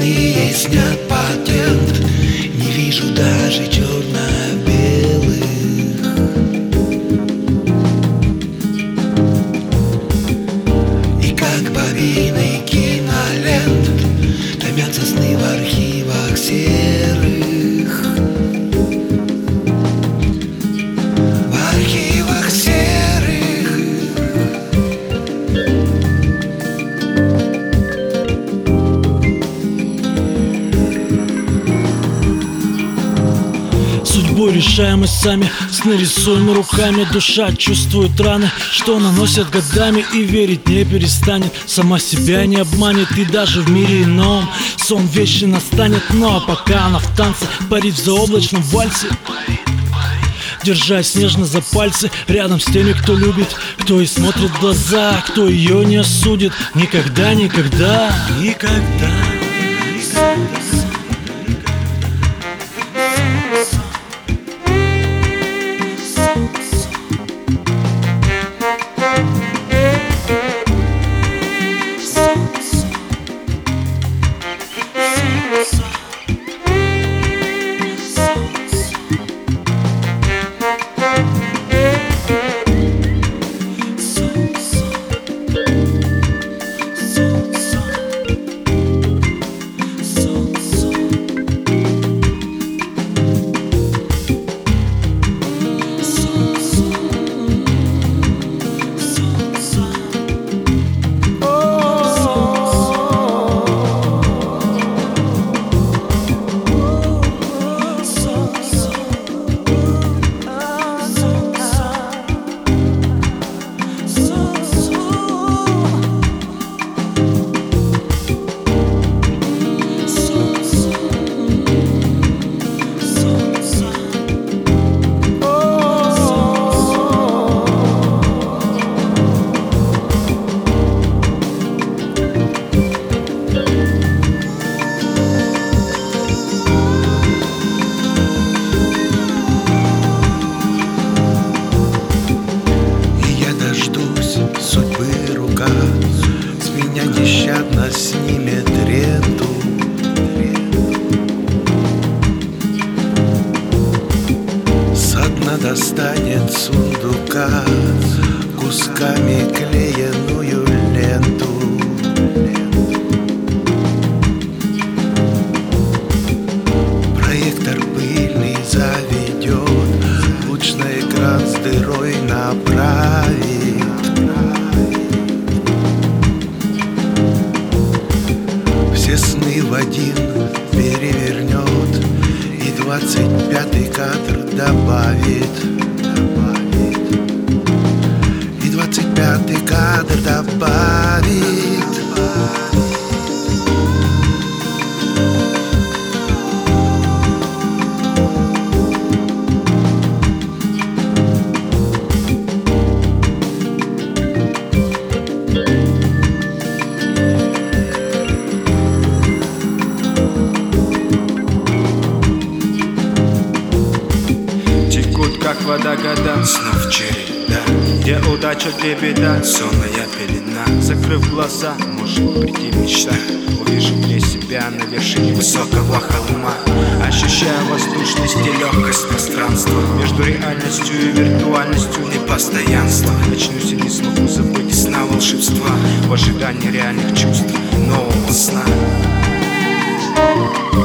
Иные снят патент, не вижу даже черно-белых. И как бобины кинолент томятся сны в архивах серых. В архивах серых. Судьбу решаем мы сами, сны рисуем руками. Душа чувствует раны, что наносят годами, и верить не перестанет, сама себя не обманет. И даже в мире ином сон вещи настанет. Но пока она в танце парит в заоблачном вальсе, держась нежно за пальцы, рядом с теми, кто любит, кто и смотрит в глаза, кто ее не осудит. Никогда, никогда, никогда. Судьбы рука с меня нещадно снимет ренту. Со дна достанет сундука кусками клееную ленту. Проектор пыльный заведет, луч на экран с дырой направит. Все сны в один перевернет и 25-й кадр добавит. И 25-й кадр добавит. Как вода года, снов череда, где удача, где беда, сонная пелена. Закрыв глаза, может прийти мечта. Увижу мне себя на вершине высокого холма, ощущая воздушность и легкость пространства. Между реальностью и виртуальностью непостоянство. Очнусь и не смогу забыть сна волшебства, в ожидании реальных чувств нового сна.